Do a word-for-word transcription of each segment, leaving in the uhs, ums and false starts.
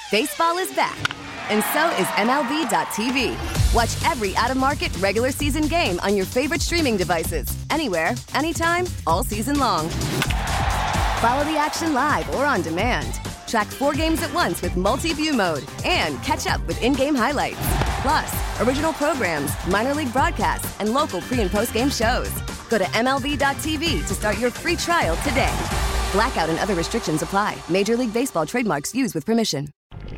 Baseball is back, and so is M L B dot T V. Watch every out-of-market regular season game on your favorite streaming devices, anywhere, anytime, all season long. Follow the action live or on demand. Track four games at once with multi-view mode and catch up with in-game highlights. Plus, original programs, minor league broadcasts, and local pre- and post-game shows. Go to M L B dot T V to start your free trial today. Blackout and other restrictions apply. Major League Baseball trademarks used with permission.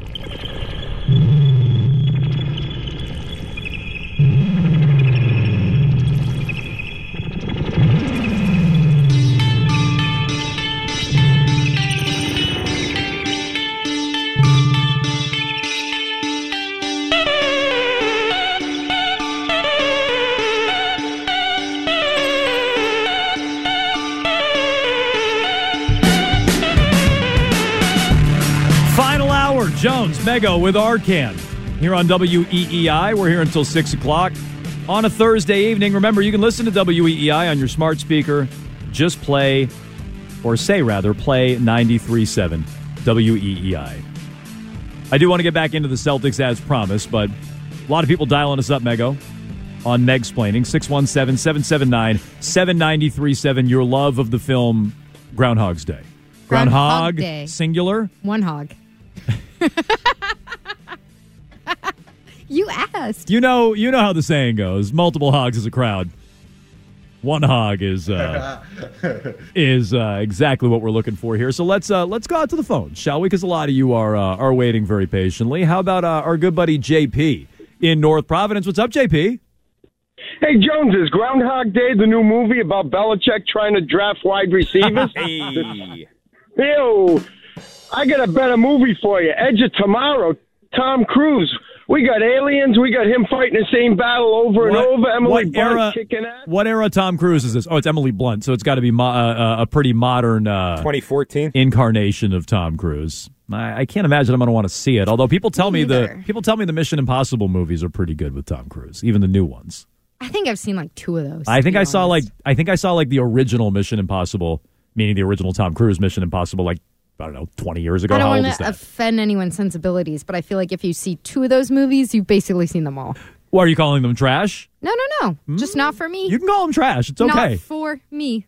Jones, Mego with Arcan here on W E E I. We're here until six o'clock on a Thursday evening. Remember, you can listen to W E E I on your smart speaker. Just play, or say rather, play ninety-three point seven W E E I. I do want to get back into the Celtics as promised, but a lot of people dialing us up, Mego, on Megsplaining. six one seven, seven seven nine, seven nine three seven. Your love of the film Groundhog's Day. Groundhog, Groundhog Day. Singular? One hog. You asked. You know, you know how the saying goes: multiple hogs is a crowd. One hog is uh, is uh, exactly what we're looking for here. So let's uh, let's go out to the phone, shall we? Because a lot of you are uh, are waiting very patiently. How about uh, our good buddy J P in North Providence? What's up, J P? Hey, Jones, is Groundhog Day the new movie about Belichick trying to draft wide receivers? Hey. Ew. I got a better movie for you. Edge of Tomorrow, Tom Cruise. We got aliens. We got him fighting the same battle over and what, over. Emily what Blunt era, kicking ass. What era Tom Cruise is this? Oh, it's Emily Blunt, so it's got to be mo- uh, a pretty modern uh, twenty fourteen incarnation of Tom Cruise. I, I can't imagine I'm going to want to see it. Although people tell me, me the people tell me the Mission Impossible movies are pretty good with Tom Cruise, even the new ones. I think I've seen like two of those. I think I honest. saw like I think I saw like the original Mission Impossible, meaning the original Tom Cruise Mission Impossible, like. I don't know, twenty years ago. I don't How old want is to that? offend anyone's sensibilities, but I feel like if you see two of those movies, you've basically seen them all. Well, are you calling them trash? No, no, no. Mm. Just not for me. You can call them trash. It's okay. Not for me.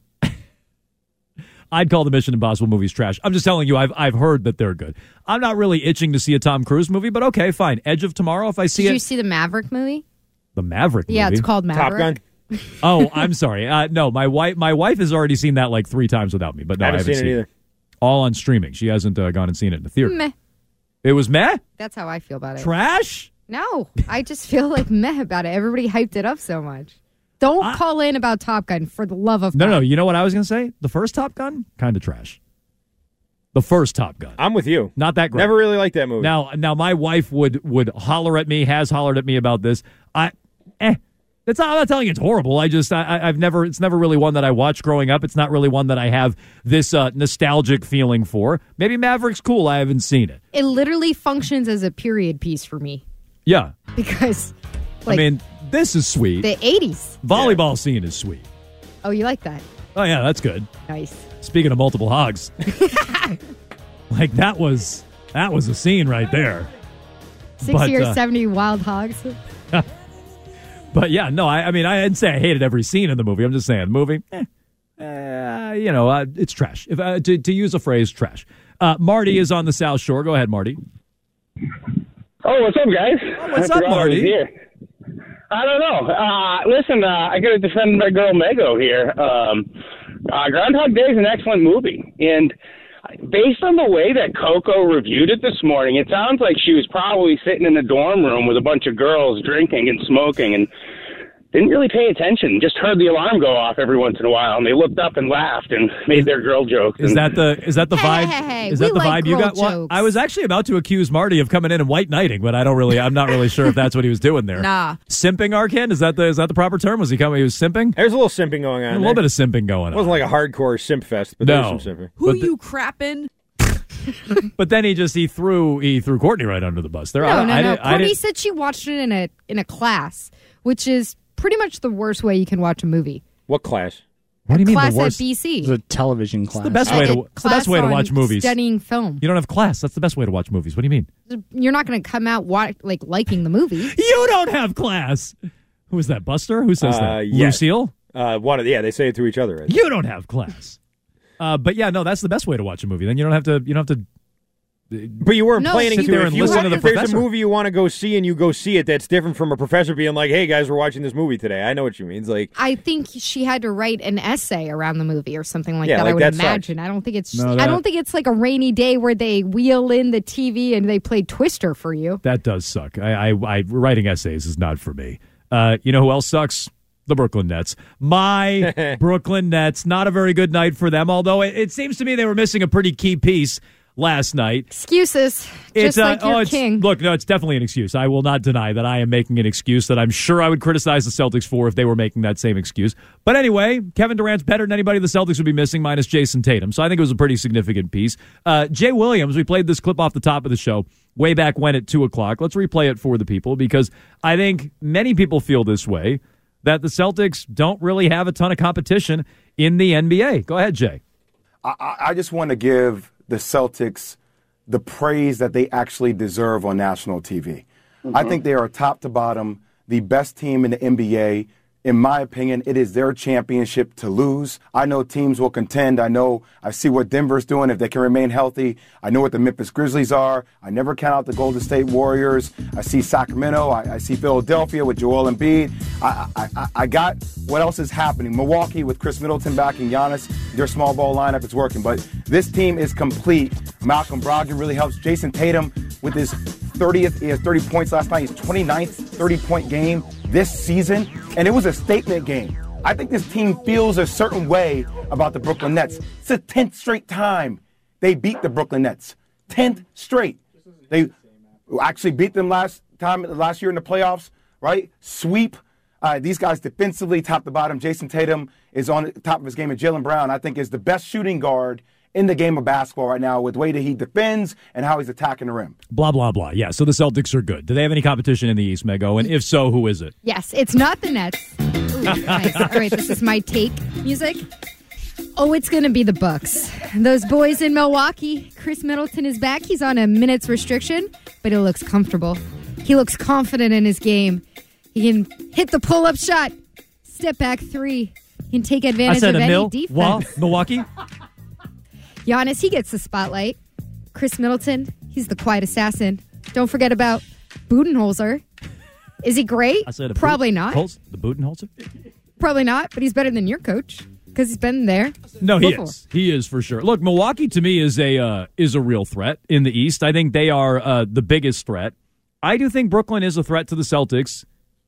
I'd call the Mission Impossible movies trash. I'm just telling you, I've I've heard that they're good. I'm not really itching to see a Tom Cruise movie, but okay, fine. Edge of Tomorrow, if I see Did it. Did you see the Maverick movie? The Maverick movie? Yeah, it's called Maverick. Top Gun? Oh, I'm sorry. Uh, no, my wife my wife has already seen that like three times without me, but no, I haven't, I haven't seen, seen it it either. All on streaming. She hasn't uh, gone and seen it in the theater. Meh. It was meh? That's how I feel about it. Trash? No, I just feel like meh about it. Everybody hyped it up so much. Don't I, call in about Top Gun, for the love of No, God. no, you know what I was going to say? The first Top Gun? Kind of trash. The first Top Gun. I'm with you. Not that great. Never really liked that movie. Now, now my wife would would holler at me, has hollered at me about this. I, eh. That's not, I'm not telling you it's horrible. I just, I, I've never, it's never really one that I watched growing up. It's not really one that I have this uh, nostalgic feeling for. Maybe Maverick's cool. I haven't seen it. It literally functions as a period piece for me. Yeah. Because, like, I mean, this is sweet. The eighties. Volleyball yeah. scene is sweet. Oh, you like that? Oh, yeah, that's good. Nice. Speaking of multiple hogs. Like, that was, that was a scene right there. sixty but, or uh, seventy wild hogs. But yeah, no, I, I mean, I didn't say I hated every scene in the movie. I'm just saying, the movie, eh, uh, you know, uh, it's trash. If uh, to, to use a phrase, trash. Uh, Marty is on the South Shore. Go ahead, Marty. Oh, what's up, guys? Oh, what's up, Marty? Here. I don't know. Uh, listen, uh, I got to defend my girl Mego here. Um, uh, Groundhog Day is an excellent movie, and based on the way that Coco reviewed it this morning, it sounds like she was probably sitting in a dorm room with a bunch of girls drinking and smoking and didn't really pay attention, just heard the alarm go off every once in a while, and they looked up and laughed and made their girl jokes. Is and, that the is that the hey, vibe? Hey, hey, is that the like vibe you got? Well, I was actually about to accuse Marty of coming in and white knighting, but I don't really. I'm not really sure if that's what he was doing there. Nah, simping, Arcan? Is that the is that the proper term? Was he coming? He was simping. There's a little simping going on. A little there. bit of simping going on. It wasn't like a hardcore simp fest, but no. there was some simping. Who but you the, crapping? But then he just he threw he threw Courtney right under the bus. There, no, I, no, I, no. I, Courtney I said she watched it in a in a class, which is pretty much the worst way you can watch a movie. What class? What do you mean class the worst? at B C. It's a television class. It's the best way to. It's the best way to watch movies. Studying film. You don't have class. That's the best way to watch movies. What do you mean? You're not going to come out wa- like liking the movie. You don't have class. Who is that? Buster? Who says Uh, that? yeah. Lucille? Uh, one of yeah, they say it to each other. Right? You don't have class. Uh, but yeah, no, that's the best way to watch a movie. Then you don't have to. You don't have to. But you weren't No, planning sit to. there If, and you listen want, to the if there's professor. a movie you want to go see and you go see it, that's different from a professor being like, "Hey guys, we're watching this movie today." I know what you mean. It's like, I think she had to write an essay around the movie or something like Yeah, that. like I would that sucks. imagine. I don't think it's. No, I that- don't think it's like a rainy day where they wheel in the T V and they play Twister for you. That does suck. I, I, I writing essays is not for me. Uh, you know who else sucks? The Brooklyn Nets. My Brooklyn Nets. Not a very good night for them. Although it, it seems to me they were missing a pretty key piece last night. Excuses, It's just like uh, your oh, it's, king. Look, no, it's definitely an excuse. I will not deny that I am making an excuse that I'm sure I would criticize the Celtics for if they were making that same excuse. But anyway, Kevin Durant's better than anybody the Celtics would be missing, minus Jason Tatum. So I think it was a pretty significant piece. Uh, Jay Williams, we played this clip off the top of the show way back when at two o'clock. Let's replay it for the people because I think many people feel this way, that the Celtics don't really have a ton of competition in the N B A. Go ahead, Jay. I, I just want to give the Celtics the praise that they actually deserve on national T V. Mm-hmm. I think they are top to bottom the best team in the N B A. In my opinion, it is their championship to lose. I know teams will contend. I know I see what Denver's doing if they can remain healthy. I know what the Memphis Grizzlies are. I never count out the Golden State Warriors. I see Sacramento. I, I see Philadelphia with Joel Embiid. I, I, I got what else is happening. Milwaukee with Chris Middleton back and Giannis. Their small ball lineup is working. But this team is complete. Malcolm Brogdon really helps. Jason Tatum with his thirtieth, he has thirty points last night. His twenty-ninth thirty-point game this season. And it was a statement game. I think this team feels a certain way about the Brooklyn Nets. It's the tenth straight time they beat the Brooklyn Nets. tenth straight. They actually beat them last time, last year in the playoffs, right? Sweep. Uh, these guys defensively, top to bottom. Jason Tatum is on the top of his game, and Jaylen Brown, I think, is the best shooting guard in the game of basketball right now with the way that he defends and how he's attacking the rim. Blah, blah, blah. Yeah, so the Celtics are good. Do they have any competition in the East, Mego? And if so, who is it? Yes, it's not the Nets. Ooh, nice. All right, this is my take music. Oh, it's going to be the Bucks. Those boys in Milwaukee. Chris Middleton is back. He's on a minutes restriction, but he looks comfortable. He looks confident in his game. He can hit the pull-up shot, step back three. He can take advantage I said of a any mil. defense. Well, Milwaukee. Giannis, he gets the spotlight. Chris Middleton, he's the quiet assassin. Don't forget about Budenholzer. Is he great? I said a Probably boot- not. Holz- the Budenholzer? Probably not, but he's better than your coach because he's been there. No, he before. is. He is for sure. Look, Milwaukee to me is a uh, is a real threat in the East. I think they are uh, the biggest threat. I do think Brooklyn is a threat to the Celtics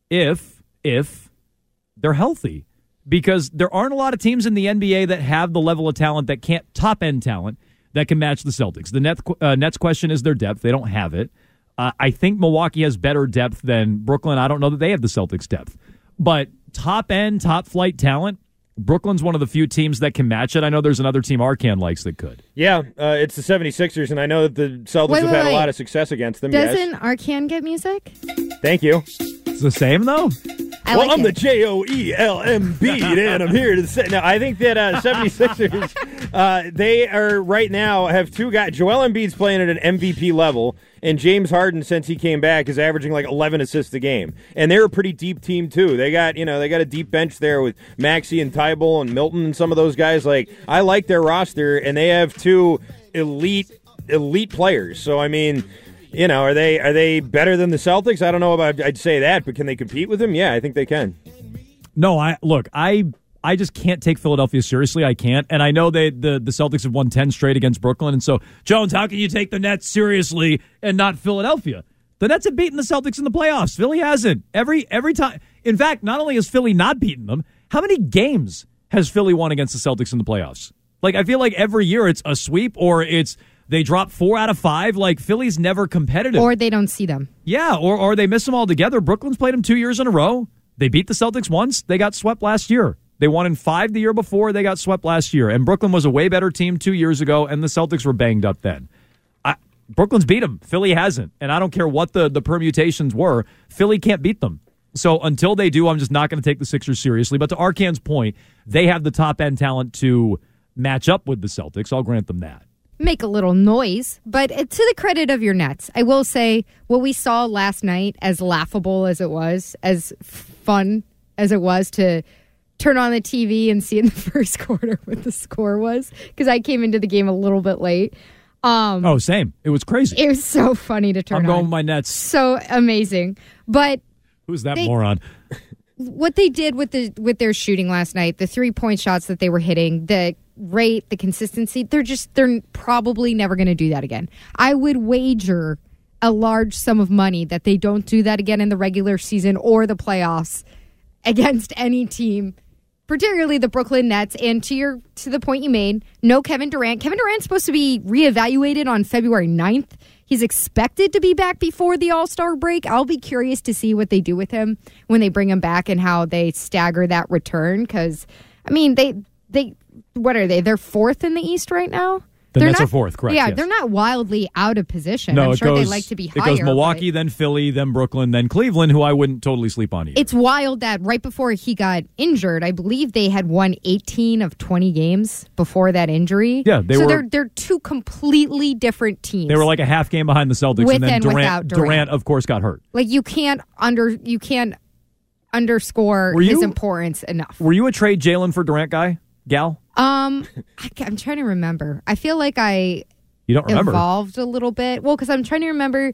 if if they're healthy, because there aren't a lot of teams in the N B A that have the level of talent that can't top end talent that can match the Celtics. The Nets, uh, Nets question is their depth. They don't have it. Uh, I think Milwaukee has better depth than Brooklyn. I don't know that they have the Celtics depth, but top end, top flight talent. Brooklyn's one of the few teams that can match it. I know there's another team Arcan likes that could. Yeah, uh, it's the seventy-sixers, and I know that the Celtics Wait, have wait, had wait. a lot of success against them. Doesn't Yes. Arcan get music? Thank you. It's the same, though? I well, like I'm the it. J O E L M B, and I'm here to say. No, I think that uh, seventy-sixers, uh, they are right now have two guys. Joel Embiid's playing at an M V P level, and James Harden, since he came back, is averaging like eleven assists a game. And they're a pretty deep team too. They got you know they got a deep bench there with Maxey and Tybalt and Milton and some of those guys. Like I like their roster, and they have two elite elite players. So I mean. You know, are they are they better than the Celtics? I don't know about I'd say that, but can they compete with them? Yeah, I think they can. No, I look, I I just can't take Philadelphia seriously. I can't. And I know they the, the Celtics have won ten straight against Brooklyn. And so, Jones, how can you take the Nets seriously and not Philadelphia? The Nets have beaten the Celtics in the playoffs. Philly hasn't. Every every time. In fact, not only has Philly not beaten them, how many games has Philly won against the Celtics in the playoffs? Like, I feel like every year it's a sweep or it's they drop four out of five. Like, Philly's never competitive. Or they don't see them. Yeah, or, or they miss them all together. Brooklyn's played them two years in a row. They beat the Celtics once. They got swept last year. They won in five the year before. They got swept last year. And Brooklyn was a way better team two years ago, and the Celtics were banged up then. I, Brooklyn's beat them. Philly hasn't. And I don't care what the, the permutations were. Philly can't beat them. So until they do, I'm just not going to take the Sixers seriously. But to Arcan's point, they have the top-end talent to match up with the Celtics. I'll grant them that. Make a little noise, but to the credit of your Nets, I will say what we saw last night, as laughable as it was, as fun as it was to turn on the T V and see in the first quarter what the score was, because I came into the game a little bit late. Um, oh, same. It was crazy. It was so funny to turn on. I'm going with my Nets. So amazing. But who's that they, moron? What they did with the with their shooting last night, the three-point shots that they were hitting, the rate, the consistency, they're just they're probably never going to do that again. I would wager a large sum of money that they don't do that again in the regular season or the playoffs against any team, particularly the Brooklyn Nets. And to your to the point you made, no Kevin Durant. Kevin Durant's supposed to be reevaluated on February ninth. He's expected to be back before the All-Star break. I'll be curious to see what they do with him when they bring him back and how they stagger that return. Because, I mean, they they what are they? They're fourth in the East right now? The they're Nets not, are fourth, correct. Yeah, yes. they're not wildly out of position. No, I'm it sure goes, they like to be higher. It goes Milwaukee, but then Philly, then Brooklyn, then Cleveland, who I wouldn't totally sleep on either. It's wild that right before he got injured, I believe they had won eighteen of twenty games before that injury. Yeah, they so were, they're they're two completely different teams. They were like a half game behind the Celtics, With and then and Durant, without Durant. Durant, of course, got hurt. Like you can't under you can't underscore Were you- his importance enough. Were you a trade Jalen for Durant guy, gal? Um, I, I'm trying to remember. I feel like I You don't remember? evolved a little bit. Well, because I'm trying to remember.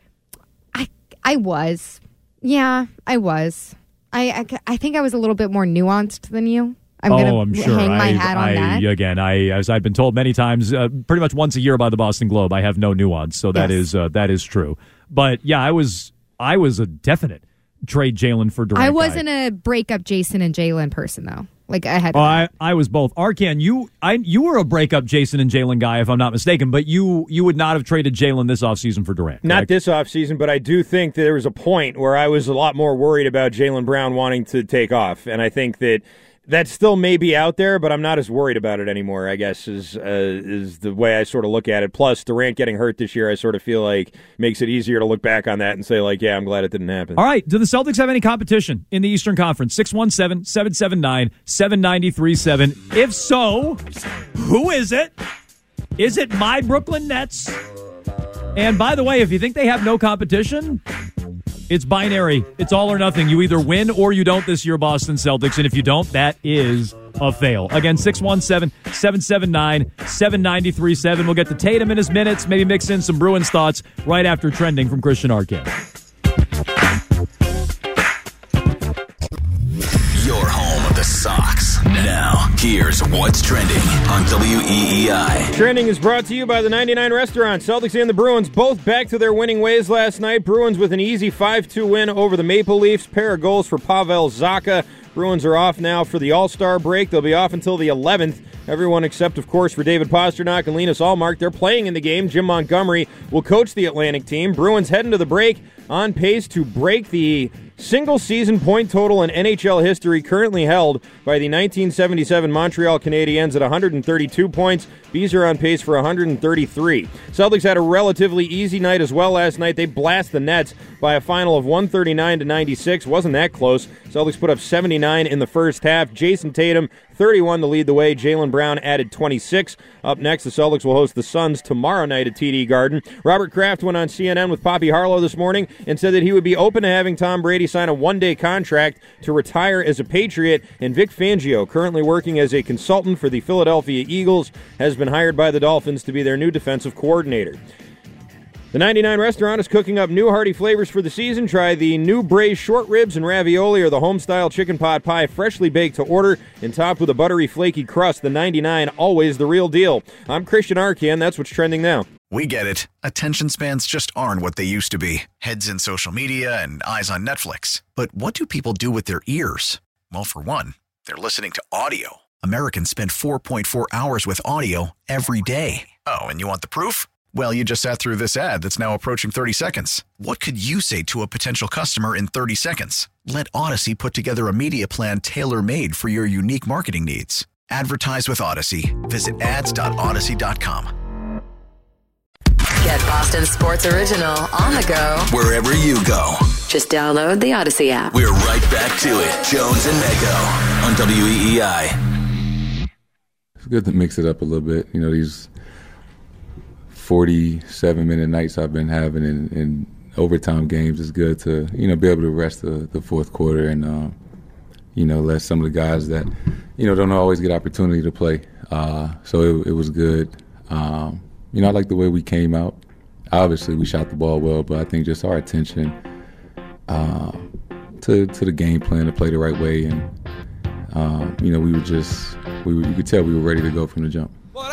I I was, yeah, I was. I, I I think I was a little bit more nuanced than you. I'm oh, gonna I'm sure. hang my I, hat on I, that. Again, I as I've been told many times, uh, pretty much once a year by the Boston Globe, I have no nuance. So that Yes. is uh, that is true. But yeah, I was I was a definite trade Jalen for Durant. I guy. wasn't a break up Jason and Jalen person though. Like I had. Oh, I, I was both. Arcan, you I you were a breakup Jason and Jalen guy, if I'm not mistaken, but you you would not have traded Jalen this offseason for Durant. Not correct? this offseason, but I do think that there was a point where I was a lot more worried about Jaylen Brown wanting to take off, and I think that that still may be out there, but I'm not as worried about it anymore, I guess, is uh, is the way I sort of look at it. Plus, Durant getting hurt this year, I sort of feel like makes it easier to look back on that and say, like, yeah, I'm glad it didn't happen. All right. Do the Celtics have any competition in the Eastern Conference? six one seven, seven seven nine, seven nine three seven. If so, who is it? Is it my Brooklyn Nets? And by the way, if you think they have no competition, it's binary. It's all or nothing. You either win or you don't this year, Boston Celtics. And if you don't, that is a fail. Again, six one seven, seven seven nine, seven nine three seven. We'll get to Tatum in his minutes, maybe mix in some Bruins thoughts right after Trending from Christian Arcan. Your home of the Sox. Now, here's what's trending on W E E I. Trending is brought to you by the ninety-nine Restaurant. Celtics and the Bruins both back to their winning ways last night. Bruins with an easy five two win over the Maple Leafs. Pair of goals for Pavel Zacha. Bruins are off now for the All-Star break. They'll be off until the eleventh. Everyone except, of course, for David Pastrnak and Linus Ullmark. They're playing in the game. Jim Montgomery will coach the Atlantic team. Bruins heading to the break on pace to break the single-season point total in N H L history currently held by the nineteen seventy-seven Montreal Canadiens at one hundred thirty-two points. Bees are on pace for one hundred thirty-three. Celtics had a relatively easy night as well last night. They blast the Nets by a final of one thirty-nine to ninety-six. Wasn't that close. Celtics put up seventy-nine in the first half. Jason Tatum, thirty-one to lead the way. Jaylen Brown added twenty-six. Up next, the Celtics will host the Suns tomorrow night at T D Garden. Robert Kraft went on C N N with Poppy Harlow this morning and said that he would be open to having Tom Brady sign a one-day contract to retire as a Patriot. And Vic Fangio, currently working as a consultant for the Philadelphia Eagles, has been hired by the Dolphins to be their new defensive coordinator. The ninety-nine Restaurant is cooking up new hearty flavors for the season. Try the new braised short ribs and ravioli or the home-style chicken pot pie, freshly baked to order and topped with a buttery, flaky crust. The ninety-nine, always the real deal. I'm Christian Arcan. That's what's trending now. We get it. Attention spans just aren't what they used to be. Heads in social media and eyes on Netflix. But what do people do with their ears? Well, for one, they're listening to audio. Americans spend four point four hours with audio every day. Oh, and you want the proof? Well, you just sat through this ad that's now approaching thirty seconds. What could you say to a potential customer in thirty seconds? Let Odyssey put together a media plan tailor-made for your unique marketing needs. Advertise with Odyssey. Visit ads dot odyssey dot com. Get Boston Sports Original on the go Wherever you go. Just download the Odyssey app. We're right back to it. Jones and Mego on W E E I. It's good to mix it up a little bit. You know, these forty-seven minute nights I've been having in, in overtime games, it's good to, you know, be able to rest the, the fourth quarter and, uh, you know, let some of the guys that, you know, don't always get opportunity to play. Uh, so it, it was good. Um, you know, I like the way we came out. Obviously, we shot the ball well, but I think just our attention uh, to to the game plan to play the right way, and uh, you know, we were just we were, you could tell we were ready to go from the jump.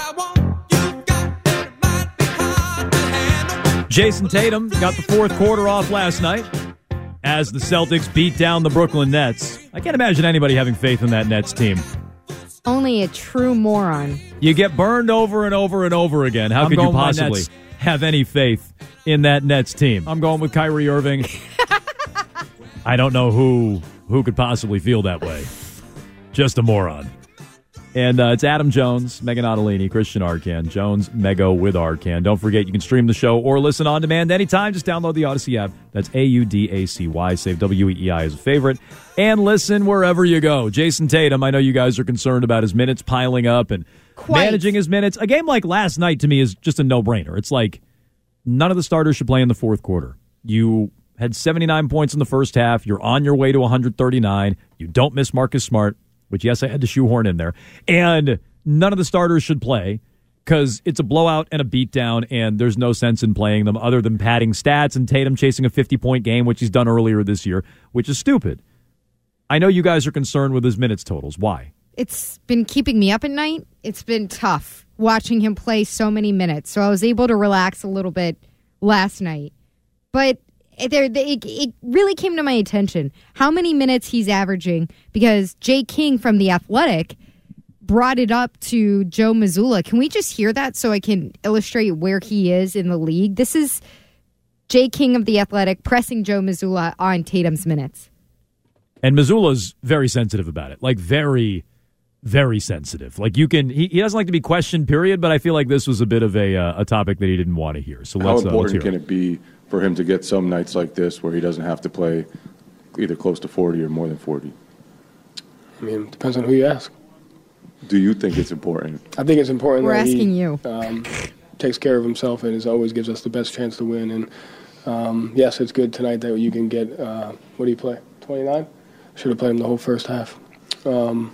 Jason Tatum got the fourth quarter off last night as the Celtics beat down the Brooklyn Nets. I can't imagine anybody having faith in that Nets team. Only a true moron. You get burned over and over and over again. How I'm could you going with my possibly Nets. have any faith in that Nets team? I'm going with Kyrie Irving. I don't know who who could possibly feel that way. Just a moron. And uh, it's Adam Jones, Megan Ottolini, Christian Arcan, Jones, Mego with Arcan. Don't forget, you can stream the show or listen on demand anytime. Just download the Odyssey app. That's A U D A C Y. Save W E E I as a favorite. And listen wherever you go. Jason Tatum, I know you guys are concerned about his minutes piling up and Quite. managing his minutes. A game like last night, to me, is just a no-brainer. It's like none of the starters should play in the fourth quarter. You had seventy-nine points in the first half. You're on your way to one hundred thirty-nine. You don't miss Marcus Smart, which, yes, I had to shoehorn in there. And none of the starters should play because it's a blowout and a beatdown, and there's no sense in playing them other than padding stats and Tatum chasing a fifty-point game, which he's done earlier this year, which is stupid. I know you guys are concerned with his minutes totals. Why? It's been keeping me up at night. It's been tough watching him play so many minutes. So I was able to relax a little bit last night. But there, it, it really came to my attention how many minutes he's averaging, because Jay King from The Athletic brought it up to Joe Mazzulla. Can we just hear that so I can illustrate where he is in the league? This is Jay King of The Athletic pressing Joe Mazzulla on Tatum's minutes. And Mazzulla's very sensitive about it. Like, very, very sensitive. Like, you can, he, he doesn't like to be questioned, period, but I feel like this was a bit of a uh, a topic that he didn't want to hear. So let's, How uh, let's hear important can it. it be for him to get some nights like this where he doesn't have to play either close to forty or more than forty? I mean, it depends on who you ask. Do you think it's important? I think it's important We're that asking he you. Um, takes care of himself and is always gives us the best chance to win. And um, yes, it's good tonight that you can get, uh, what do you play, twenty-nine? Should have played him the whole first half. Um,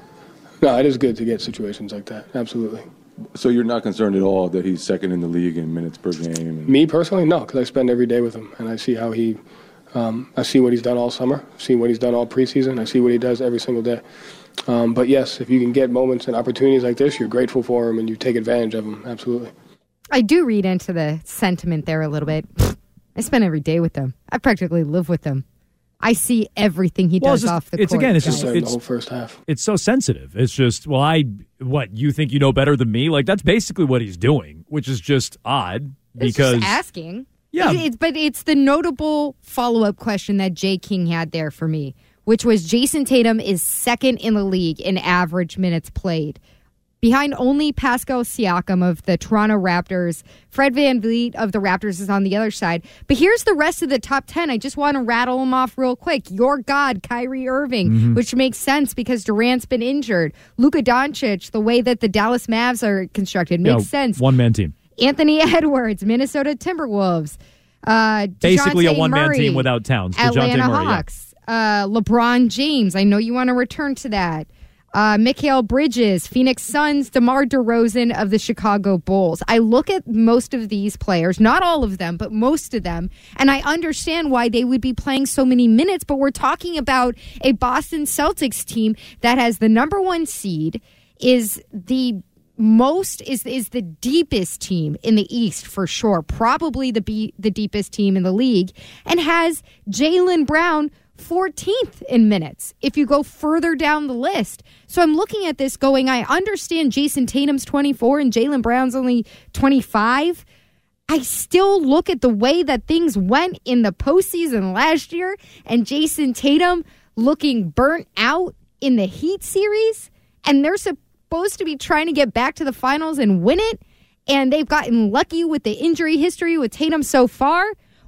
no, it is good to get situations like that, absolutely. So you're not concerned at all that he's second in the league in minutes per game? And Me personally, no, because I spend every day with him, and I see how he, um, I see what he's done all summer, see what he's done all preseason, I see what he does every single day. Um, but yes, if you can get moments and opportunities like this, you're grateful for him and you take advantage of them, absolutely. I do read into the sentiment there a little bit. I spend every day with them. I practically live with them. I see everything he Well, does it's just- off the it's court. again, it's just Played him it's the whole first half. It's so sensitive. It's just, well, I what you think you know better than me? Like, that's basically what he's doing, which is just odd It's because just asking. Yeah. It- it's, but it's the notable follow-up question that Jay King had there for me, which was Jason Tatum is second in the league in average minutes played, behind only Pascal Siakam of the Toronto Raptors. Fred VanVleet of the Raptors is on the other side. But here's the rest of the top ten. I just want to rattle them off real quick. Your God, Kyrie Irving, Mm-hmm. which makes sense because Durant's been injured. Luka Doncic, the way that the Dallas Mavs are constructed, makes you know, sense. one man team. Anthony Edwards, Minnesota Timberwolves. Uh, Basically a DeJounte one man Murray, team without Towns. DeJounte Atlanta Murray, yeah. Hawks. Uh, LeBron James. I know you want to return to that. Uh, Mikal Bridges, Phoenix Suns, DeMar DeRozan of the Chicago Bulls. I look at most of these players, not all of them, but most of them, and I understand why they would be playing so many minutes, but we're talking about a Boston Celtics team that has the number one seed, is the most, is is the deepest team in the East for sure, probably the be, the deepest team in the league, and has Jaylen Brown fourteenth in minutes if you go further down the list. So I'm looking at this going, I understand Jason Tatum's twenty-four and Jaylen Brown's only twenty-five. I still look at the way that things went in the postseason last year and Jason Tatum looking burnt out in the Heat series, and they're supposed to be trying to get back to the finals and win it, and they've gotten lucky with the injury history with Tatum so far.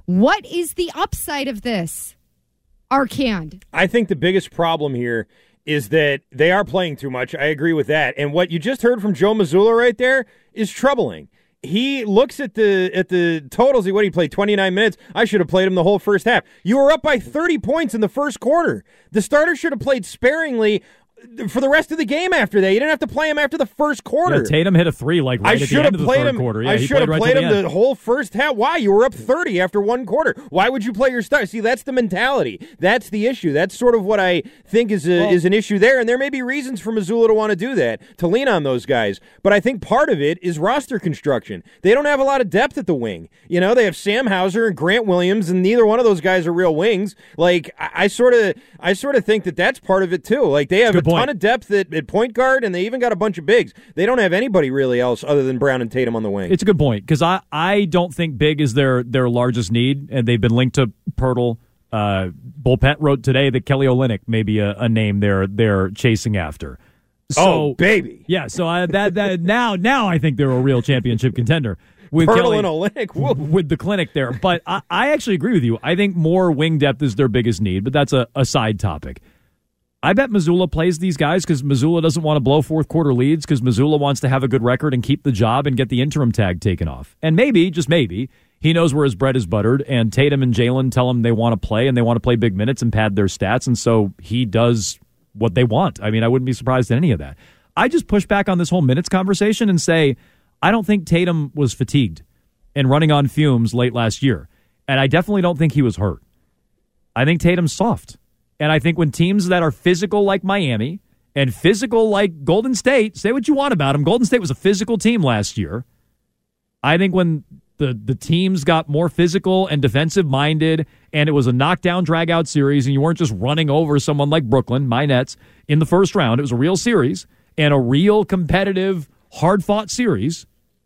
What is the upside of this, Arcand? I think the biggest problem here is that they are playing too much. I agree with that. And what you just heard from Joe Mazzulla right there is troubling. He looks at the at the totals. What, he played twenty-nine minutes. I should have played him the whole first half. You were up by thirty points in the first quarter. The starter should have played sparingly for the rest of the game after that. You didn't have to play him after the first quarter. Yeah, Tatum hit a three like right I at the end of the third him, quarter. Yeah, I he should have played, played right him the, the whole first half. Why? You were up thirty after one quarter. Why would you play your start? See, that's the mentality. That's the issue. That's sort of what I think is a, well, is an issue there, and there may be reasons for Mazzulla to want to do that, to lean on those guys. But I think part of it is roster construction. They don't have a lot of depth at the wing. You know, they have Sam Hauser and Grant Williams, and neither one of those guys are real wings. Like, I sort of I sort of think that that's part of it, too. Like, they have a point. ton of depth at, at point guard, and they even got a bunch of bigs. They don't have anybody really else other than Brown and Tatum on the wing. It's a good point, because I, I don't think big is their, their largest need, and they've been linked to Pirtle. Uh, Bullpen wrote today that Kelly Olynyk may be a, a name they're they're chasing after. So, oh, baby. Yeah, so I, that that now now I think they're a real championship contender. With Pirtle Kelly, and Olynyk, whoa. with the clinic there. But I, I actually agree with you. I think more wing depth is their biggest need, but that's a, a side topic. I bet Mazzulla plays these guys because Mazzulla doesn't want to blow fourth quarter leads, because Mazzulla wants to have a good record and keep the job and get the interim tag taken off. And maybe, just maybe, he knows where his bread is buttered, and Tatum and Jalen tell him they want to play and they want to play big minutes and pad their stats, and so he does what they want. I mean, I wouldn't be surprised at any of that. I just push back on this whole minutes conversation and say I don't think Tatum was fatigued and running on fumes late last year, and I definitely don't think he was hurt. I think Tatum's soft. And I think when teams that are physical like Miami and physical like Golden State, say what you want about them, Golden State was a physical team last year. I think when the, the teams got more physical and defensive-minded and it was a knockdown, drag-out series and you weren't just running over someone like Brooklyn, my Nets, in the first round, it was a real series and a real competitive, hard-fought series,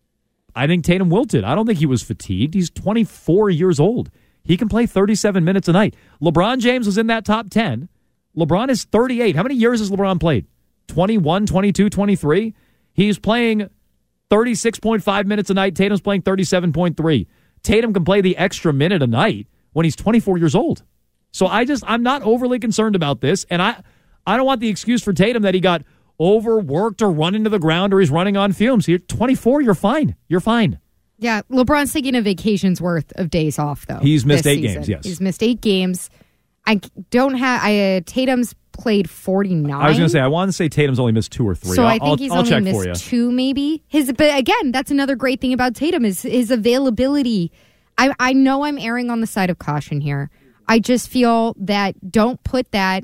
I think Tatum wilted. I don't think he was fatigued. He's twenty-four years old. He can play thirty-seven minutes a night. LeBron James was in that top ten. LeBron is thirty-eight. How many years has LeBron played? twenty-one, twenty-two, twenty-three? He's playing thirty-six point five minutes a night. Tatum's playing thirty-seven point three. Tatum can play the extra minute a night when he's twenty-four years old. So I just, I'm not overly concerned about this, and I, I don't want the excuse for Tatum that he got overworked or run into the ground or he's running on fumes. You're twenty-four, you're fine. You're fine. Yeah, LeBron's taking a vacation's worth of days off, though. He's missed eight season. games, yes. He's missed eight games. I don't have, I, uh, Tatum's played forty-nine. I was going to say, I want to say Tatum's only missed two or three. So I'll, I think I'll, he's I'll only check missed for you. two, maybe. His, but again, that's another great thing about Tatum is his availability. I, I know I'm erring on the side of caution here. I just feel that don't put that,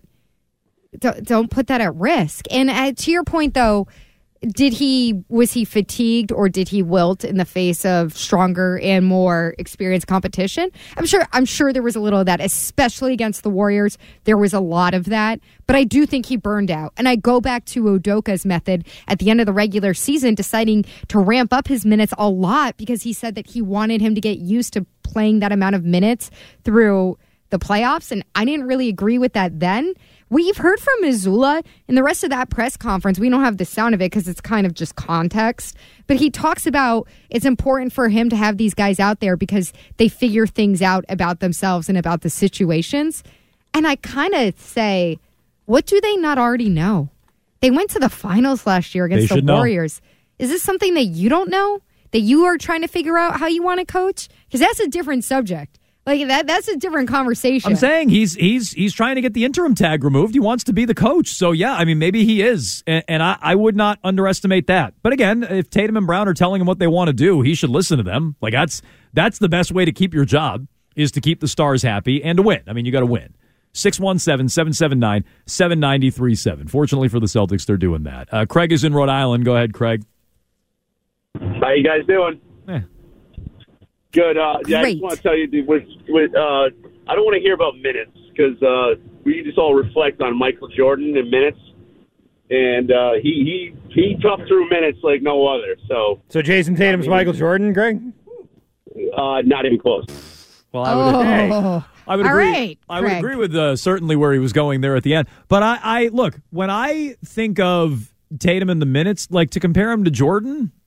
don't, don't put that at risk. And uh, to your point, though, did he, was he fatigued or did he wilt in the face of stronger and more experienced competition? I'm sure, I'm sure there was a little of that, especially against the Warriors. There was a lot of that, but I do think he burned out. And I go back to Udoka's method at the end of the regular season, deciding to ramp up his minutes a lot because he said that he wanted him to get used to playing that amount of minutes through the playoffs. And I didn't really agree with that then. We've heard from Mazzulla in the rest of that press conference. We don't have the sound of it because it's kind of just context. But he talks about it's important for him to have these guys out there because they figure things out about themselves and about the situations. And I kind of say, what do they not already know? They went to the finals last year against the Warriors. Know. Is this something that you don't know? That you are trying to figure out how you want to coach? Because that's a different subject. Like that that's a different conversation. I'm saying he's he's he's trying to get the interim tag removed. He wants to be the coach. So yeah, I mean maybe he is. And, and I, I would not underestimate that. But again, if Tatum and Brown are telling him what they want to do, he should listen to them. Like that's that's the best way to keep your job, is to keep the stars happy and to win. I mean, you gotta win. six one seven, seven seven nine, seven nine three seven. Fortunately for the Celtics, they're doing that. Uh, Craig is in Rhode Island. Go ahead, Craig. How you guys doing? Eh. Good. Uh, yeah, I just want to tell you, dude, with, with, uh, I don't want to hear about minutes because uh, we just all reflect on Michael Jordan and minutes, and uh, he he he toughed through minutes like no other. So, so Jason Tatum's I mean, Michael Jordan, Greg? Uh, not even close. Well, I would. Oh. Hey, I would All agree. right, I would agree with uh, certainly where he was going there at the end. But I, I look when I think of Tatum in the minutes, like to compare him to Jordan.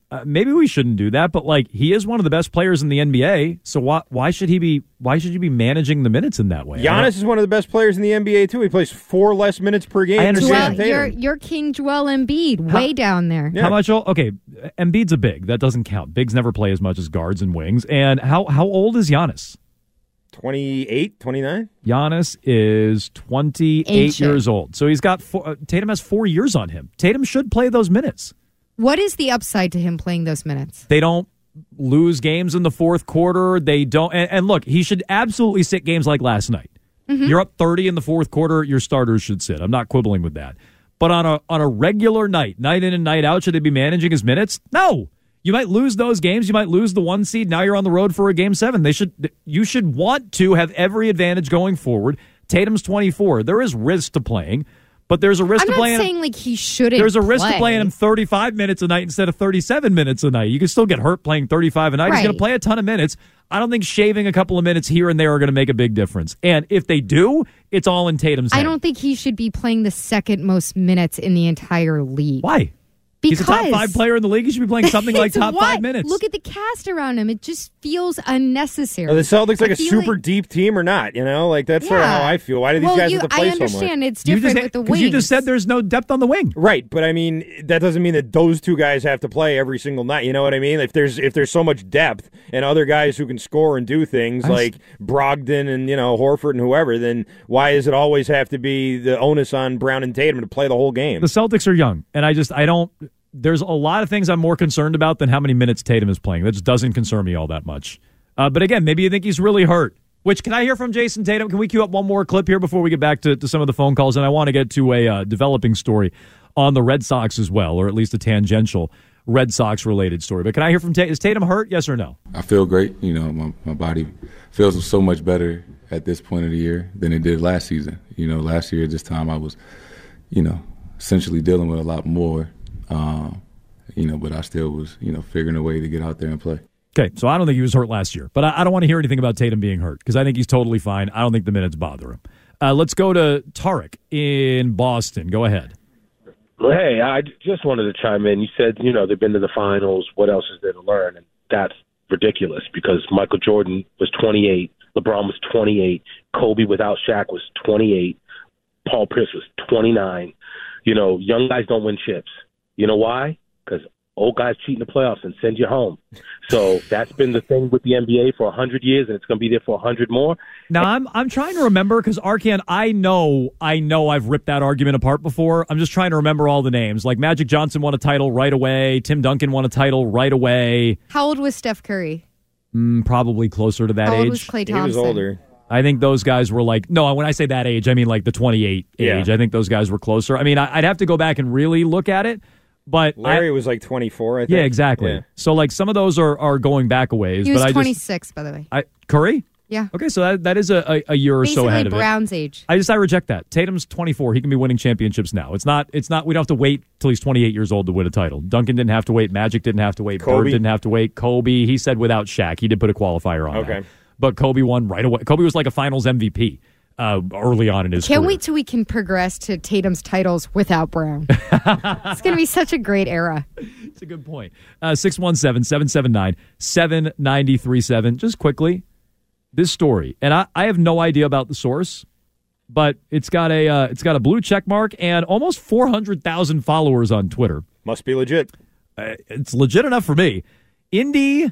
uh, maybe we shouldn't do that, but like he is one of the best players in the N B A. So why why should he be why should you be managing the minutes in that way? Giannis is one of the best players in the N B A too. He plays four less minutes per game. I understand. Joel, you're, you're King Joel Embiid, way How, down there. Yeah. How much? Okay, Embiid's a big. That doesn't count. Bigs never play as much as guards and wings. And how how old is Giannis? twenty-eight, twenty-nine Giannis is twenty-eight Ancient. years old. So he's got four, uh, Tatum has four years on him. Tatum should play those minutes. What is the upside to him playing those minutes? They don't lose games in the fourth quarter. They don't. And, and look, he should absolutely sit games like last night. Mm-hmm. You're up thirty in the fourth quarter. Your starters should sit. I'm not quibbling with that. But on a on a regular night, night in and night out, should they be managing his minutes? No. You might lose those games. You might lose the one seed. Now you're on the road for a game seven. They should. You should want to have every advantage going forward. Tatum's twenty-four. There is risk to playing, but there's a risk I'm to not playing. saying like he shouldn't. There's a risk play. to playing him thirty-five minutes a night instead of thirty-seven minutes a night. You can still get hurt playing thirty-five a night. Right. He's going to play a ton of minutes. I don't think shaving a couple of minutes here and there are going to make a big difference. And if they do, it's all in Tatum's I hand. don't think he should be playing the second most minutes in the entire league. Why? Because he's a top five player in the league. He should be playing something like It's top what? five minutes. Look at the cast around him. It just feels unnecessary. Are the Celtics like I a feel super like- deep team or not? You know, like that's sort of Yeah. how I feel. Why do these well, guys you, have to play I so much? understand it's You different just, with the because wings. you just said there's no depth on the wing. Right, but I mean that doesn't mean that those two guys have to play every single night. You know what I mean? If there's if there's so much depth and other guys who can score and do things I like Brogdon and you know Horford and whoever, then why does it always have to be the onus on Brown and Tatum to play the whole game? The Celtics are young, and I just I don't. There's a lot of things I'm more concerned about than how many minutes Tatum is playing. That just doesn't concern me all that much. Uh, but again, maybe you think he's really hurt. Which, can I hear from Jason Tatum? Can we cue up one more clip here before we get back to, to some of the phone calls? And I want to get to a uh, developing story on the Red Sox as well, or at least a tangential Red Sox-related story. But can I hear from Tatum? Is Tatum hurt, yes or no? I feel great. You know, my, my body feels so much better at this point of the year than it did last season. You know, last year at this time I was, you know, essentially dealing with a lot more. Um, you know, but I still was, you know, figuring a way to get out there and play. Okay, so I don't think he was hurt last year, but I, I don't want to hear anything about Tatum being hurt because I think he's totally fine. I don't think the minutes bother him. Uh, let's go to Tarek in Boston. Go ahead. Well, hey, I just wanted to chime in. You said, you know, they've been to the finals. What else is there to learn? And that's ridiculous because Michael Jordan was twenty-eight, LeBron was twenty-eight, Kobe without Shaq was twenty-eight, Paul Pierce was twenty-nine. You know, young guys don't win chips. You know why? Because old guys cheat in the playoffs and send you home. So that's been the thing with the N B A for one hundred years, and it's going to be there for one hundred more. Now, I'm I'm trying to remember because, Arcan, I know, I know I've ripped that argument apart before. I'm just trying to remember all the names. Like Magic Johnson won a title right away. Tim Duncan won a title right away. How old was Steph Curry? Mm, probably closer to that How age. old was Klay Thompson? He was older. I think those guys were like, no, when I say that age, I mean like the twenty-eight Yeah. age. I think those guys were closer. I mean, I, I'd have to go back and really look at it. But Larry I, was like twenty-four, I think. yeah, exactly. Yeah. So like some of those are, are going back a ways. He was but I twenty-six, just, by the way. I, Curry? Yeah. Okay, so that, that is a, a, a year or Basically so ahead of it. Brown's age. I just I reject that. Tatum's twenty-four. He can be winning championships now. It's not. It's not. We don't have to wait till he's twenty-eight years old to win a title. Duncan didn't have to wait. Magic didn't have to wait. Kobe. Bird didn't have to wait. Kobe. He said without Shaq. He did put a qualifier on Okay. that. But Kobe won right away. Kobe was like a Finals M V P uh, early on in his Can't career. wait till we can progress to Tatum's titles without Brown. It's going to be such a great era. It's a good point. Uh, six one seven, seven seven nine, seven nine three seven. Just quickly, this story, and I, I have no idea about the source, but it's got a uh, it's got a blue check mark and almost four hundred thousand followers on Twitter. Must be legit. Uh, it's legit enough for me. Indy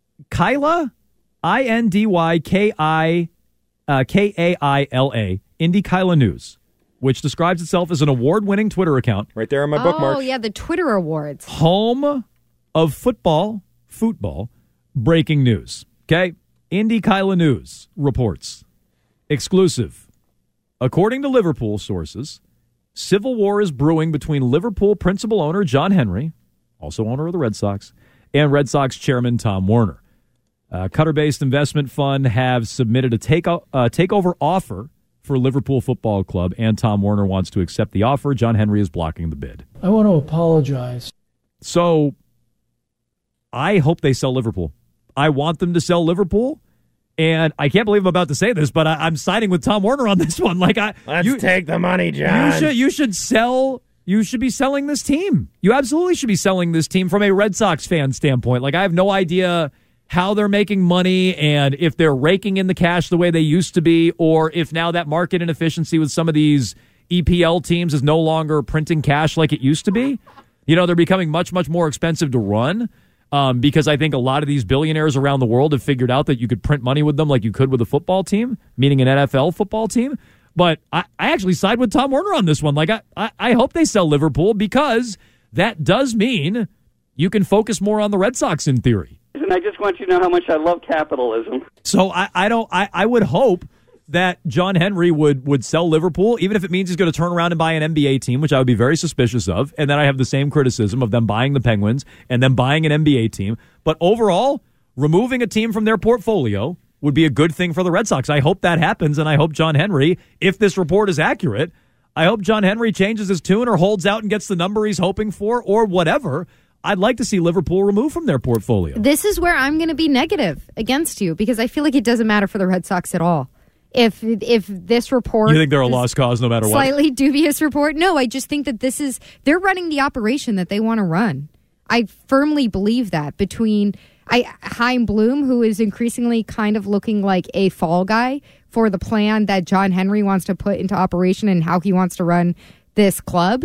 Kaila, I N D Y K I uh, K A I L A, Indy Kaila News, which describes itself as an award-winning Twitter account. Right there on my Oh, bookmark. yeah, the Twitter awards. Home of football, football, breaking news. Okay? Indy Kaila News reports. Exclusive. According to Liverpool sources, civil war is brewing between Liverpool principal owner John Henry, also owner of the Red Sox, and Red Sox chairman Tom Werner. Uh, Qatar-based investment fund have submitted a take, uh, takeover offer for Liverpool Football Club, and Tom Werner wants to accept the offer. John Henry is blocking the bid. I want to apologize. So I hope they sell Liverpool. I want them to sell Liverpool, and I can't believe I'm about to say this, but I, I'm siding with Tom Werner on this one. Like I, Let's you, take the money, John. You should you should sell you should be selling this team. You absolutely should be selling this team from a Red Sox fan standpoint. Like, I have no idea how they're making money and if they're raking in the cash the way they used to be, or if now that market inefficiency with some of these E P L teams is no longer printing cash like it used to be. You know, they're becoming much, much more expensive to run um, because I think a lot of these billionaires around the world have figured out that you could print money with them like you could with a football team, meaning an N F L football team. But I, I actually side with Tom Werner on this one. Like, I, I, I hope they sell Liverpool because that does mean you can focus more on the Red Sox in theory. And I just want you to know how much I love capitalism. So I, I don't. I, I would hope that John Henry would would sell Liverpool, even if it means he's going to turn around and buy an N B A team, which I would be very suspicious of. And then I have the same criticism of them buying the Penguins and then buying an N B A team. But overall, removing a team from their portfolio would be a good thing for the Red Sox. I hope that happens, and I hope John Henry, if this report is accurate, I hope John Henry changes his tune or holds out and gets the number he's hoping for or whatever. I'd like to see Liverpool removed from their portfolio. This is where I'm going to be negative against you because I feel like it doesn't matter for the Red Sox at all. If if this report... You think they're a lost cause no matter what? Slightly dubious report? No, I just think that this is... They're running the operation that they want to run. I firmly believe that between... I, Chaim Bloom, who is increasingly kind of looking like a fall guy for the plan that John Henry wants to put into operation and how he wants to run this club.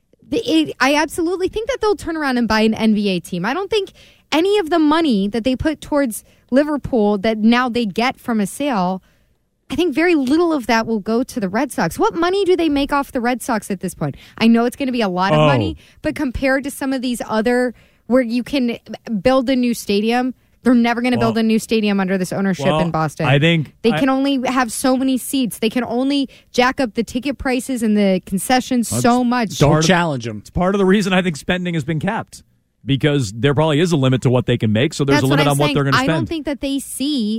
It, I absolutely think that they'll turn around and buy an N B A team. I don't think any of the money that they put towards Liverpool that now they get from a sale, I think very little of that will go to the Red Sox. What money do they make off the Red Sox at this point? I know it's going to be a lot of oh. money, but compared to some of these other where you can build a new stadium, they're never going to well, build a new stadium under this ownership well, in Boston. I think they I, can only have so many seats. They can only jack up the ticket prices and the concessions so much. Don't challenge them. It's part of the reason I think spending has been capped because there probably is a limit to what they can make. So there's That's a limit what on saying. what they're going to spend. I don't think that they see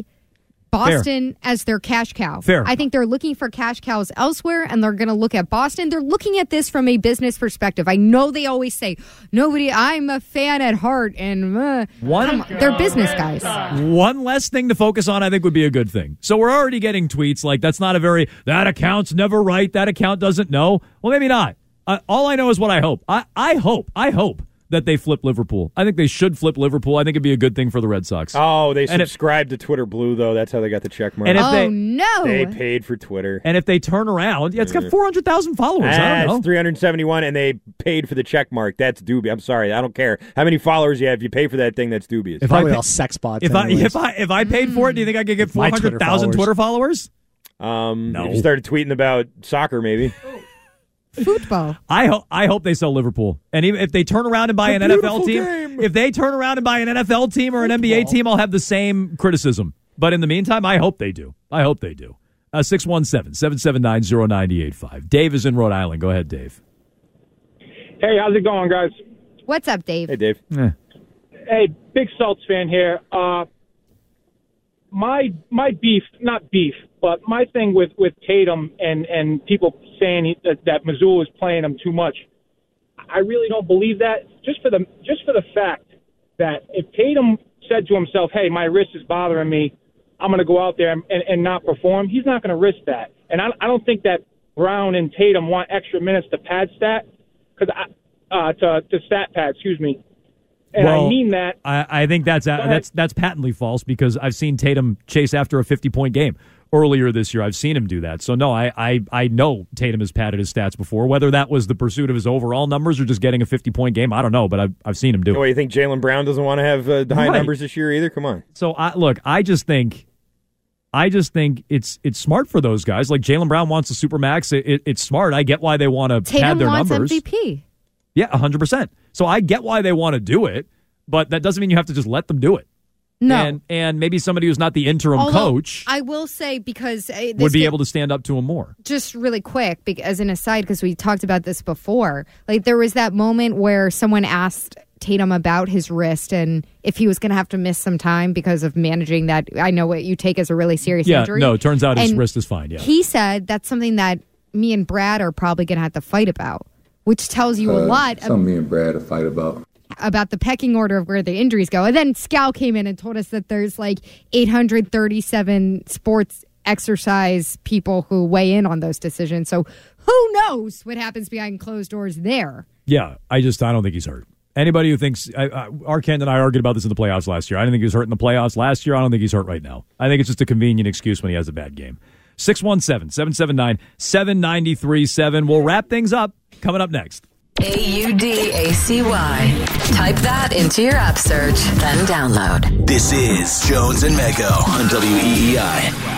Boston Fair. as their cash cow. Fair. I think they're looking for cash cows elsewhere, and they're going to look at Boston. They're looking at this from a business perspective. I know they always say, nobody, I'm a fan at heart, and uh, One, they're business guys. One less thing to focus on, I think, would be a good thing. So we're already getting tweets like, that's not a very, that account's never right, that account doesn't know. Well, maybe not. Uh, all I know is what I hope. I, I hope, I hope. that they flip Liverpool. I think they should flip Liverpool. I think it'd be a good thing for the Red Sox. Oh, they and subscribed if, to Twitter Blue, though. That's how they got the check mark. And if oh, they, no. They paid for Twitter. And if they turn around, yeah, it's got four hundred thousand followers. Ah, I don't know. It's three hundred seventy-one, and they paid for the check mark. That's dubious. I'm sorry. I don't care how many followers you have. If you pay for that thing, that's dubious. If Probably I pay, all sex bots. If I, if, I, if I paid for it, do you think I could get four hundred thousand Twitter followers? Um, no. If you started tweeting about soccer, maybe. Football. I hope I hope they sell Liverpool, and even if they turn around and buy an N F L team, game. if they turn around and buy an N F L team or an Football. N B A team, I'll have the same criticism. But in the meantime, I hope they do. I hope they do. Uh, six one seven, seven seven nine, zero nine eight five. Dave is in Rhode Island. Go ahead, Dave. Hey, how's it going, guys? What's up, Dave? Hey, Dave. Eh. Hey, big Celts fan here. Uh, my my beef, not beef, but my thing with, with Tatum and, and people saying he, that, that Missoula is playing him too much, I really don't believe that. Just for the just for the fact that if Tatum said to himself, "Hey, my wrist is bothering me, I'm going to go out there and, and, and not perform," he's not going to risk that. And I, I don't think that Brown and Tatum want extra minutes to pad stat, because uh, to to stat pad, excuse me. And well, I mean that. I, I think that's that's that's patently false because I've seen Tatum chase after a fifty-point game earlier this year. I've seen him do that. So, no, I, I, I know Tatum has padded his stats before. Whether that was the pursuit of his overall numbers or just getting a fifty-point game, I don't know, but I've, I've seen him do it. Oh, you think Jaylen Brown doesn't want to have uh, high right. numbers this year either? Come on. So, I, look, I just think I just think it's it's smart for those guys. Like, Jaylen Brown wants a Supermax. It, it, it's smart. I get why they want to pad their wants numbers. M V P. Yeah, one hundred percent. So I get why they want to do it, but that doesn't mean you have to just let them do it. No. And, and maybe somebody who's not the interim Although, coach I will say, because uh, this would be get, able to stand up to him more. Just really quick, as an aside, because we talked about this before, like there was that moment where someone asked Tatum about his wrist and if he was going to have to miss some time because of managing that. I know what you take as a really serious yeah, injury. No, it turns out his and wrist is fine. Yeah. He said that's something that me and Brad are probably going to have to fight about, which tells you uh, a lot. Something me and Brad to fight about. About the pecking order of where the injuries go. And then Scal came in and told us that there's like eight hundred thirty-seven sports exercise people who weigh in on those decisions. So who knows what happens behind closed doors there? Yeah, I just I don't think he's hurt. Anybody who thinks I, I, Arcand and I argued about this in the playoffs last year. I didn't think he was hurt in the playoffs last year. I don't think he's hurt right now. I think it's just a convenient excuse when he has a bad game. six one seven, seven seven nine, seven nine three seven. We'll wrap things up coming up next. A U D A C Y. Type that into your app search, then download. This is Jones and Mego on W E E I.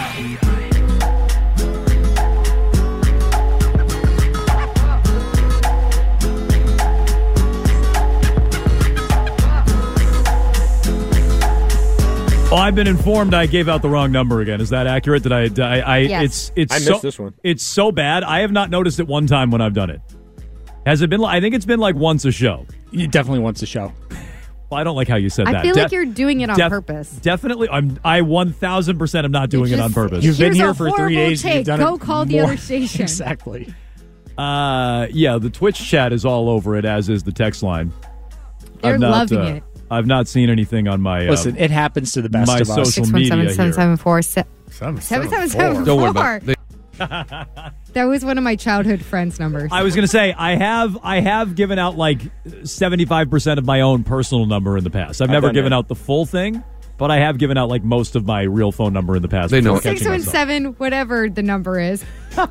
Oh, I've been informed I gave out the wrong number again. Is that accurate? Did I? I, I Yes. It's it's I missed so, this one. It's so bad. I have not noticed it one time when I've done it. Has it been? I think it's been like once a show. You definitely once a show. Well, I don't like how you said I that. feel De- like you're doing it on def- purpose. Definitely, I'm. I one thousand percent am not doing it on purpose. You've been Here's here a for three horrible days. take. You've done Go it call the more- other station. Exactly. Uh, yeah, the Twitch chat is all over it, as is the text line. They're I've not, loving uh, it. I've not seen anything on my. Uh, Listen, it happens to the best my of us. social six one media seven, seven here. seven four, seven Seven, seven seven, seven four. four. Don't worry about it. That was one of my childhood friends' numbers. I was going to say I have I have given out like seventy-five percent of my own personal number in the past. I've I've never done given that. out the full thing, but I have given out like most of my real phone number in the past. They know before it. six catching one myself. seven, whatever the number is.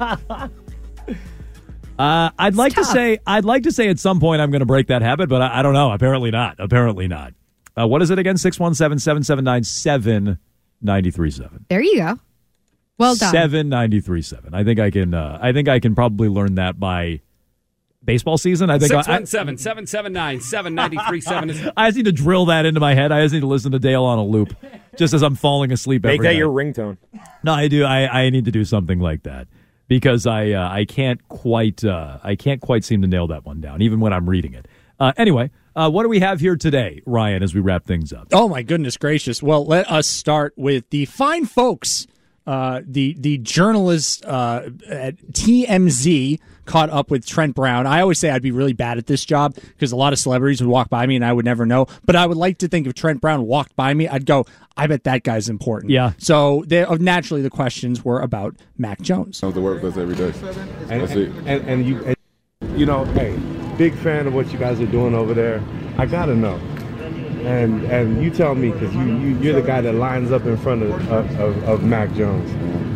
Uh, I'd like to tough. say I'd like to say at some point I'm going to break that habit, but I, I don't know. Apparently not. Apparently not. Uh, what is it again? six one seven, seven seven nine, seven nine three seven. There you go. Well done. seven nine three seven. I think I can. Uh, I think I can probably learn that by baseball season. I think six I, one seven, seven seven nine, seven nine three seven is I just need to drill that into my head. I just need to listen to Dale on a loop, just as I'm falling asleep. Make every that night. your ringtone. No, I do. I, I need to do something like that because I uh, I can't quite uh, I can't quite seem to nail that one down, even when I'm reading it. Uh, anyway, uh, what do we have here today, Ryan? As we wrap things up. Oh my goodness gracious! Well, let us start with the fine folks. Uh, the the journalist uh, at T M Z caught up with Trent Brown. I always say I'd be really bad at this job because a lot of celebrities would walk by me and I would never know. But I would like to think if Trent Brown walked by me, I'd go, I bet that guy's important. Yeah. So they, naturally the questions were about Mac Jones. Comes to work with us every day. And, That's it. and, and you, and, you know, hey, big fan of what you guys are doing over there. I gotta know, and and you tell me because you, you you're the guy that lines up in front of of, of of Mac Jones.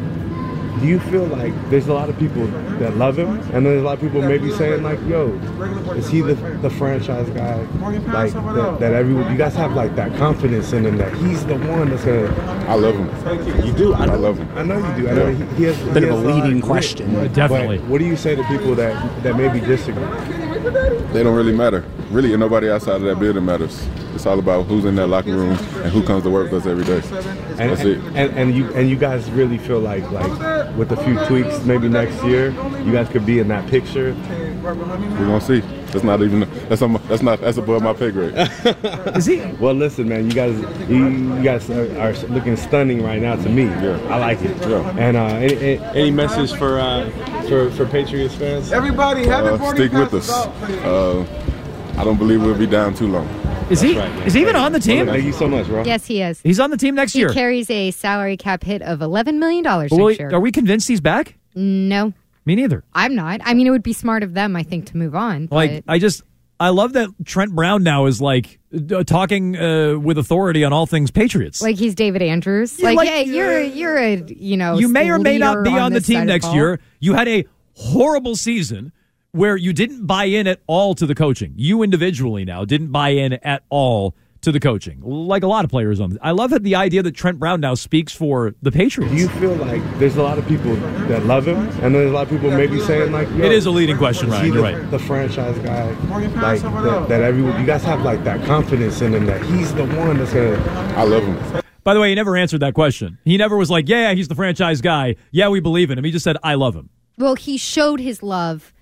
Do you feel like there's a lot of people that love him, and there's a lot of people maybe saying like, "Yo, is he the the franchise guy?" Like that, that everyone, you guys have like that confidence in him that he's the one that's gonna. I love him. You do. I, know, I love him. I know you do. I know he, he has Bit he of has a lot leading grit. question. But Definitely. what do you say to people that that maybe disagree? They don't really matter. Really, and nobody outside of that building matters. It's all about who's in that locker room and who comes to work with us every day. And, That's it. And, and you and you guys really feel like like with a few tweaks, maybe next year, you guys could be in that picture. We're gonna see. That's not even. That's on my, that's not. That's above my pay grade. Is he? Well, listen, man. You guys, you, you guys are, are looking stunning right now to me. Yeah. I like it. Yeah. And uh, any, any, any message for uh, for for Patriots fans? Everybody, happy Uh, forty stick with us. Uh, I don't believe we'll be down too long. Is he? Right, man. Is he even on the team? Thank you so much, bro. Yes, he is. He's on the team next He year. carries a salary cap hit of eleven million dollars Well, next year. are we convinced he's back? No, Me neither. I'm not. I mean, it would be smart of them, I think, to move on. But Like, I just, I love that Trent Brown now is like uh, talking uh, with authority on all things Patriots. like he's David Andrews. Yeah, like, like, hey, you're you're a you know you may or may not leader be on, the this team side of next ball. year. You had a horrible season where you didn't buy in at all to the coaching. You individually now didn't buy in at all to the coaching, like a lot of players on. I love that the idea that Trent Brown now speaks for the Patriots. Do you feel like there's a lot of people that love him, and there's a lot of people maybe saying like, Yo, It is a leading question, is Ryan. he You're the, right. the franchise guy, like that, that everyone, you guys have like that confidence in him that he's the one that's gonna. I love him. By the way, he never answered that question. He never was like, yeah, he's the franchise guy. Yeah, we believe in him. He just said, I love him. Well, he showed his love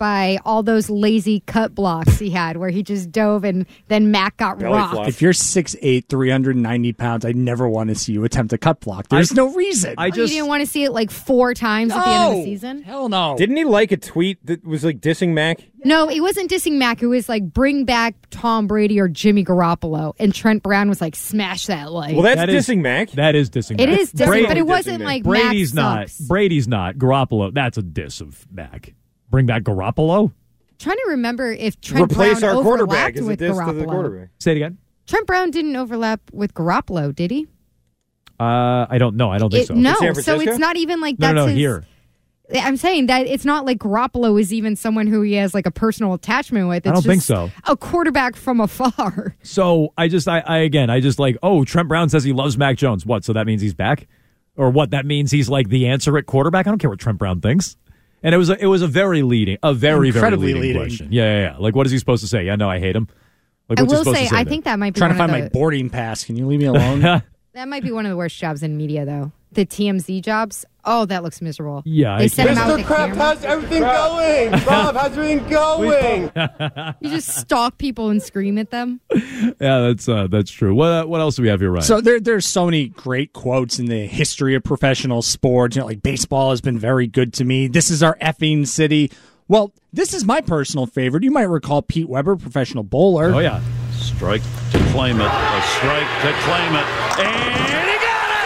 by all those lazy cut blocks he had where he just dove and then Mac got Belly rocked. flop. If you're six eight, three hundred ninety pounds, I never want to see you attempt a cut block. There's I- no reason. I Oh, just you didn't want to see it like four times at the end of the No. season? Hell no. Didn't he like a tweet that was like dissing Mac? No, it wasn't dissing Mac. It was like bring back Tom Brady or Jimmy Garoppolo. And Trent Brown was like, smash that like. Well, that's That is- dissing Mac. that is dissing. It Mac. is dissing, Brady- but it dissing wasn't Mac. like Brady's Mac not. sucks. Brady's not. Garoppolo. That's a diss of Mac. Bring back Garoppolo. Trying to remember if Trent Replace Brown our quarterback overlapped as a with diss to the Garoppolo. quarterback. Say it again. Trent Brown didn't overlap with Garoppolo, did he? Uh, I don't know. I don't think It- so. no, San so Francisco? it's not even like no, that's no, no. his, Here. I'm saying that it's not like Garoppolo is even someone who he has like a personal attachment with. It's I don't think just so. A quarterback from afar. So I just, I, I again, I just like, oh, Trent Brown says he loves Mac Jones. What? So that means he's back, or what? That means he's like the answer at quarterback. I don't care what Trent Brown thinks. And it was, a, it was a very leading, a very, Incredibly very leading, leading. question. Yeah, yeah, yeah. Like, what is he supposed to say? Yeah, no, I hate him. Like, I what's he will supposed say, to say I there? think that might be Trying to one find of my the, boarding pass. Can you leave me alone? that might be one of the worst jobs in media, though. The T M Z jobs. Oh, that looks miserable. Yeah, they I send him can't- out with a camera. how's everything going? Rob, how's everything going? You just stalk people and scream at them. Yeah, that's uh, that's true. What what else do we have here, Ryan? So there, there's so many great quotes in the history of professional sports. You know, like baseball has been very good to me. This is our effing city. Well, this is my personal favorite. You might recall Pete Weber, professional bowler. oh yeah, Strike to claim it. A strike to claim it. And he got it!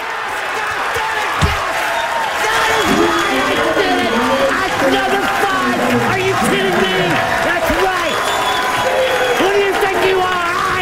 That's number five. Are you kidding me? That's right. Who do you think you are? I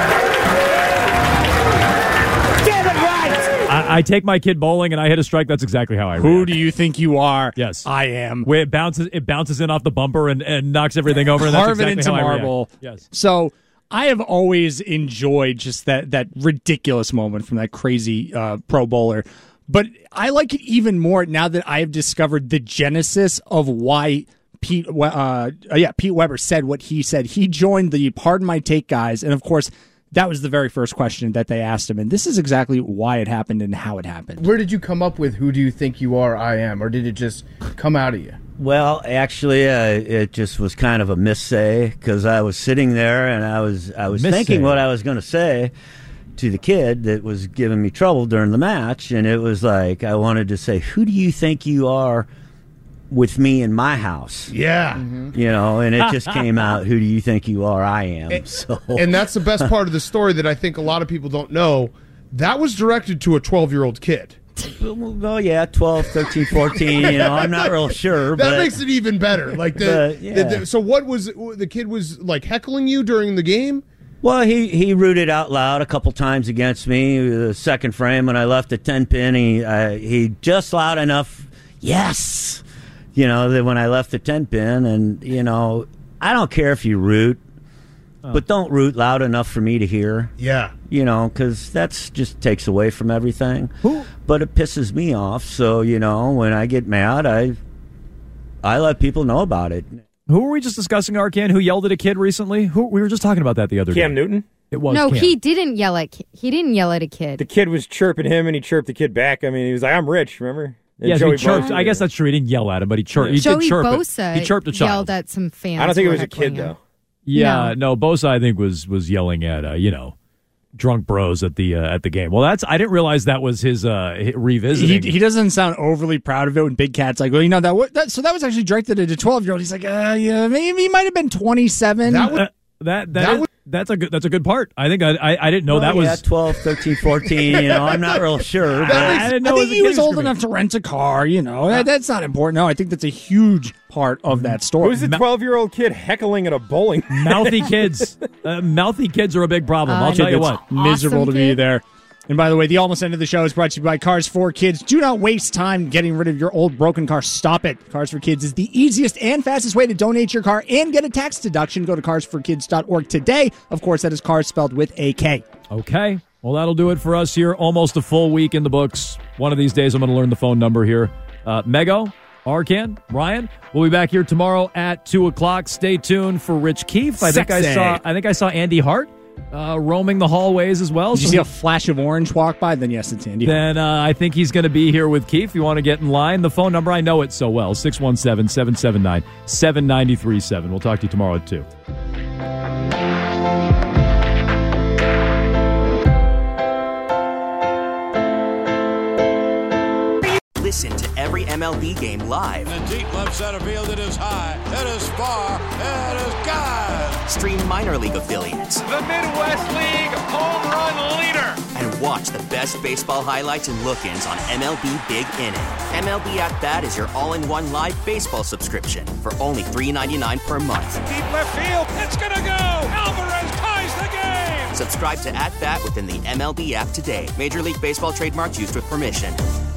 am. Get it right. I, I take my kid bowling and I hit a strike. That's exactly how I. Who react. do you think you are? Yes, I am. Where it bounces, it bounces in off the bumper and, and knocks everything over. And that's Carve exactly it into how I react. marble. Yes. So I have always enjoyed just that that ridiculous moment from that crazy uh, pro bowler. But I like it even more now that I have discovered the genesis of why Pete, uh, yeah, Pete Weber said what he said. He joined the Pardon My Take guys, and of course, that was the very first question that they asked him. And this is exactly why it happened and how it happened. Where did you come up with "Who do you think you are? I am," or did it just come out of you? Well, actually, uh, it just was kind of a missay because I was sitting there and I was I was Missay. thinking what I was going to say to the kid that was giving me trouble during the match, and it was like I wanted to say, "Who do you think you are with me in my house?" Yeah. You know, and it just came out, "Who do you think you are? I am." And, so, and that's the best part of the story that I think a lot of people don't know. That was directed to a twelve-year-old kid. well, yeah, twelve, thirteen, fourteen, you know, I'm not real sure. That but, makes it even better. Like the, but, yeah. the, the so what was the kid was like heckling you during the game? Well, he, he rooted out loud a couple times against me. The second frame when I left the ten pin, he uh, he just loud enough, yes, you know, that when I left the ten pin, and you know, I don't care if you root, oh. but don't root loud enough for me to hear. Yeah, you know, because that's just takes away from everything. Who? But it pisses me off. So you know, when I get mad, I I let people know about it. Who were we just discussing, Arcan, who yelled at a kid recently? Who We were just talking about that the other Cam day. Newton? It was No, Cam. he didn't yell at ki- he didn't yell at a kid. The kid was chirping him, and he chirped the kid back. I mean, he was like, "I'm rich," remember? And Yeah, so Joey he chirped. Bosa- I guess that's true. He didn't yell at him, but he chirped. He Joey did chirp Bosa it. He chirped a child. yelled at some fans. I don't think who it was were a kid, heckling him. though. Yeah, no. Bosa, I think was was yelling at uh, you know, drunk bros at the uh, at the game. Well, that's I didn't realize that was his uh, hi- revisiting. He, he doesn't sound overly proud of it when Big Cat's like, well, you know, that, wa- that so that was actually directed at a twelve-year-old. He's like, uh, yeah, maybe he might have been twenty-seven. That was, Uh, that that, That is- was- that's a good that's a good part. I think I I, I didn't know Well, that yeah, was twelve, thirteen, fourteen, you know, I'm not real sure. But I didn't know I it think was a he kid was old screaming. enough to rent a car, you know. That- That's not important. No, I think that's a huge part of that story. Who's the twelve-year-old kid heckling at a bowling? Mouthy kids, uh, mouthy kids are a big problem. Uh, I'll tell you It's what. miserable Awesome to be kid. there. And by the way, the almost end of the show is brought to you by Cars for Kids. Do not waste time getting rid of your old broken car. Stop it. Cars for Kids is the easiest and fastest way to donate your car and get a tax deduction. Go to cars for kids dot org today. Of course, that is cars spelled with a K. Okay. Well, that'll do it for us here. Almost a full week in the books. One of these days, I'm going to learn the phone number here. Uh, Mego, Arcan, Ryan. We'll be back here tomorrow at two o'clock. Stay tuned for Rich Keefe. I think I Sexy. saw. I think I saw Andy Hart uh, roaming the hallways as well. Did you So see he- a flash of orange walk by? Then yes, it's Andy. then uh, I think he's going to be here with Keith. If you want to get in line, the phone number, I know it so well, six one seven, seven seven nine, seven nine three seven. We'll talk to you tomorrow at two. Listen to every M L B game live. In the deep left center field, it is high, it is far, it is gone. Stream minor league affiliates. The Midwest League home run leader. And watch the best baseball highlights and look-ins on M L B Big Inning. M L B At Bat is your all-in-one live baseball subscription for only three dollars and ninety-nine cents per month. Deep left field, it's gonna go. Alvarez ties the game. Subscribe to At Bat within the M L B app today. Major League Baseball trademarks used with permission.